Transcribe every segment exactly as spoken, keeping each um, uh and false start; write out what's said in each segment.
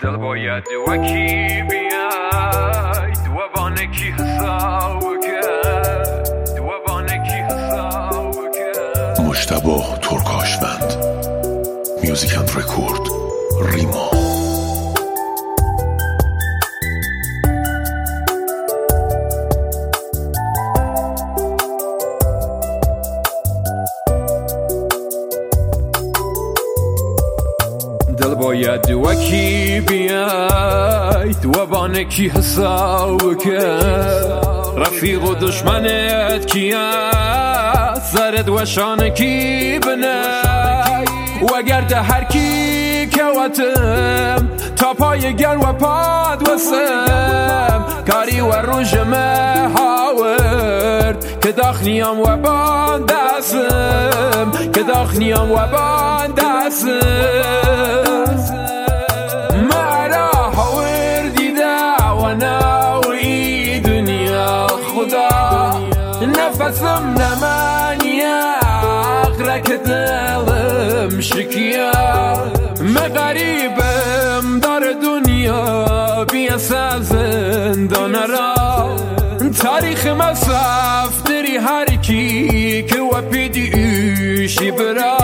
دل باید وکی بیاید و بانکی حساب کرد و بانکی حساب کرد. مجتبی ترکاشوند، میوزیک اند رکورد، ریما. دل باید وکی بیاید و بانکی حساب کرد. رفیق و دشمنت کیه سرد و شانکی بنای و گرد هر کی کوتم تا پای گر و پاد وسم کاری و روژ مهاورد که داخنیم و باندسم که داخنیم و باندسم مرا حور دیده و ناوی دنیا خدا نفسم نمانیه اخرک دلم شکیه مغریبم در دنیا بیاسا زندان را تاریخ مصرف داری هر کی که و پیدیشی برا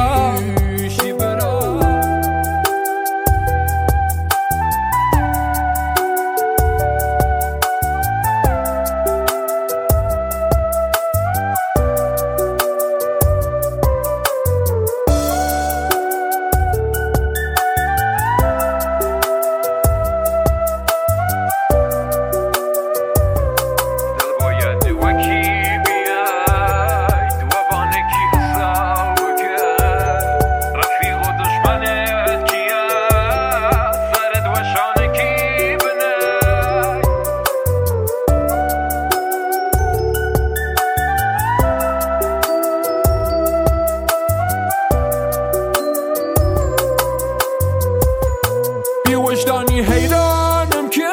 وجدانی حیرانم که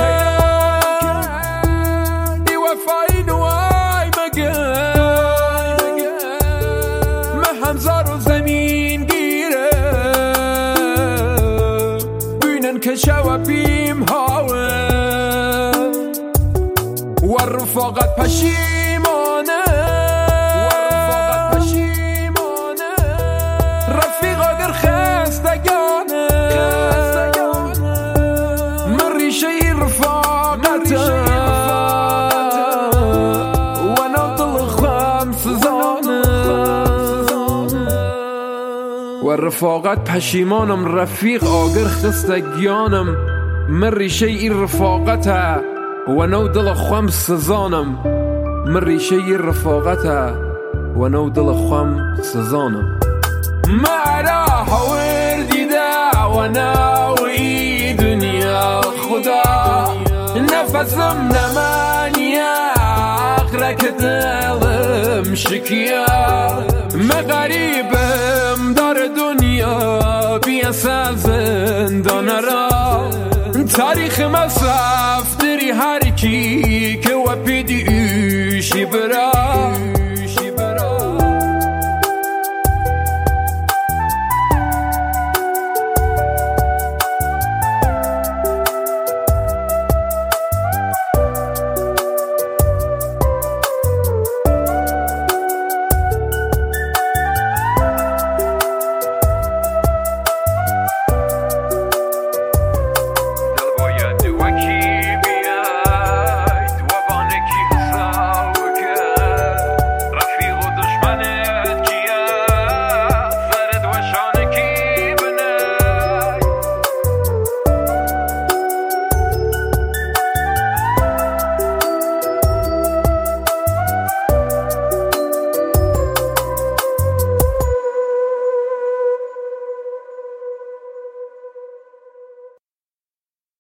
بی وفایی نوای مگه من همزار و زمین گیره بینن که شوابیم هاوه و رفاقت پشیمانه و رفاقت پشیمانه رفیق اگر خستگانه شي رفاقته وانا ضل خمس زانه والرفاقات پشیمانم رفیق آگر خستگیانم من ریشه ای رفاقته وانا ضل خمس زانم من ریشه ای رفاقته وانا ضل خمس زانم مرا حور دیده وانا وی دنیا خدا نفسم نمانیه اخرک دلم شکیه مغریبم در دنیا بیاسا زندان را تاریخ مصرف داری هر کی که و پیدیشی برا